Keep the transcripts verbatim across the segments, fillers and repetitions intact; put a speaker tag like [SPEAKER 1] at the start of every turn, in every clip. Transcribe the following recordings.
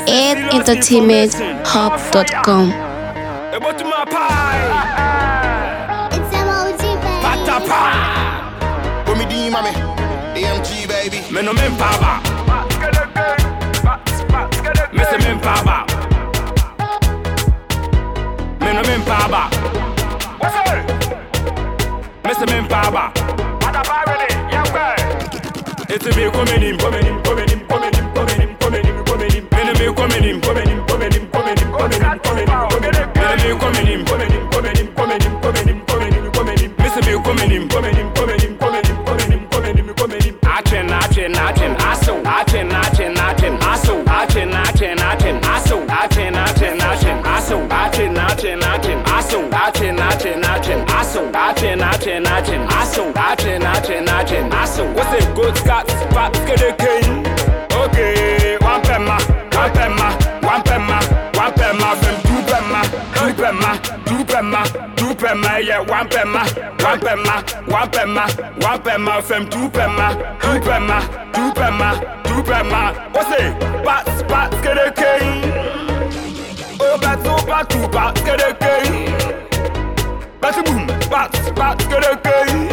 [SPEAKER 1] ed entertainment hub dot com.
[SPEAKER 2] About to my pie.
[SPEAKER 3] It's M O G, baby.
[SPEAKER 2] Pata pie.
[SPEAKER 4] Put me D, mommy. A M G, baby.
[SPEAKER 2] Me no men paba. Me se men paba. Me no men paba. What's up? Me se men paba. Pata pie ready. Yeah, okay. It's me coming in, coming in, coming in, coming in, coming in, coming in, coming in. Me no me coming in, coming in, coming in, coming in, coming in, coming in, coming in. Me no me coming in, coming in, coming in, coming in, coming in, coming in, coming in. Me se me coming in, coming in, coming in, coming in, coming in, coming in, coming in. Achen, achen, achen, aso. Achen, achen, achen, aso. Achen, achen, achen, aso. Achen, achen, achen, aso. Achen, achen, achen, aso. Achen, achen, achen, aso. Achen, achen, achen, aso. Achen, achen, achen, aso. What's it? Good Scots, fat, get the king. Okay, one pema, one pema, one pema, one pema, then two pema, two pema, two pema, two pema, yeah, one pema, one pema, one pema, one pema, from two pema, two pema, two pema, two pema. What's it? Bats, bats, get the king. Oh, bats, oh, bats, two bats, get the king. Bats, boom, bats, bats, get the king.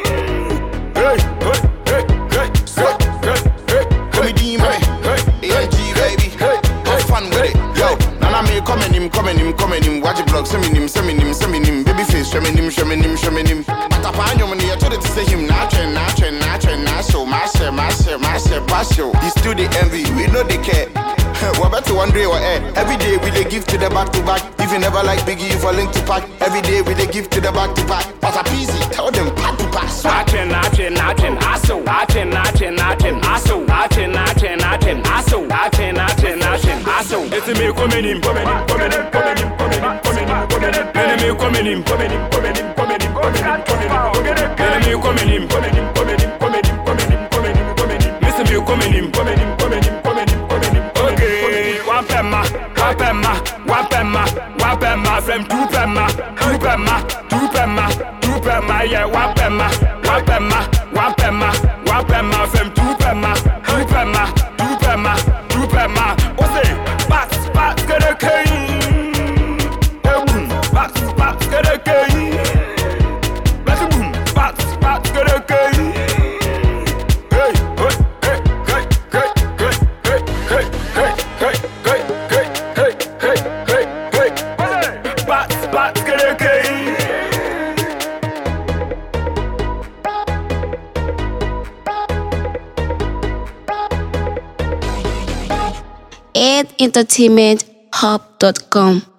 [SPEAKER 2] Hey, hey, hey, hey, hey, hey, hey.
[SPEAKER 4] Put me D, mommy. A M G, baby. Have fun with it. Yo, Nana me coming him, coming him, coming him. Watch it blog, send me him, send me him, send me him. Baby face, show me him, show me him, show me him. Patapa, you money, I told it to say him. Nah, train, nah, train, nah, train, nah, so. Master, master, master, master. He still the envy, we know they care. What about to one day or air? Every day we they give to the back to back. If you never like Biggie, you fall link to pack. Every day we they give to the back to back. But a peasy, tell them pat to pass.
[SPEAKER 2] Achen, achen, achen, aso. Achen, achen, achen, aso. Achen, achen, achen, aso. Achen, achen, achen, aso. It's me coming in, coming in, coming in, coming in, coming in, coming in, coming in. Enemy coming in, coming in, coming in, coming in, coming in, coming in, coming in. Enemy coming in, coming in, coming in, coming in, coming in, coming in, coming in. Miss me coming in, coming in, coming in, coming in, coming in. Okay, one pema, one pema, one pema, one pema, from two pema, two pema, two pema, two pema, yeah, one pema, one pema, one pema, one pema, from two pema, two pema, two pema, two pema. What's it? Bats, bats, get a king. Hey, boom, bats, bats, get a king. Bats, boom, bats, bats, get a king. Hey, hey, hey, hey, hey, hey, hey, hey, hey, hey, hey, hey, hey, hey, hey, hey. Bats, bats, get a king.
[SPEAKER 1] ed entertainment hub dot com.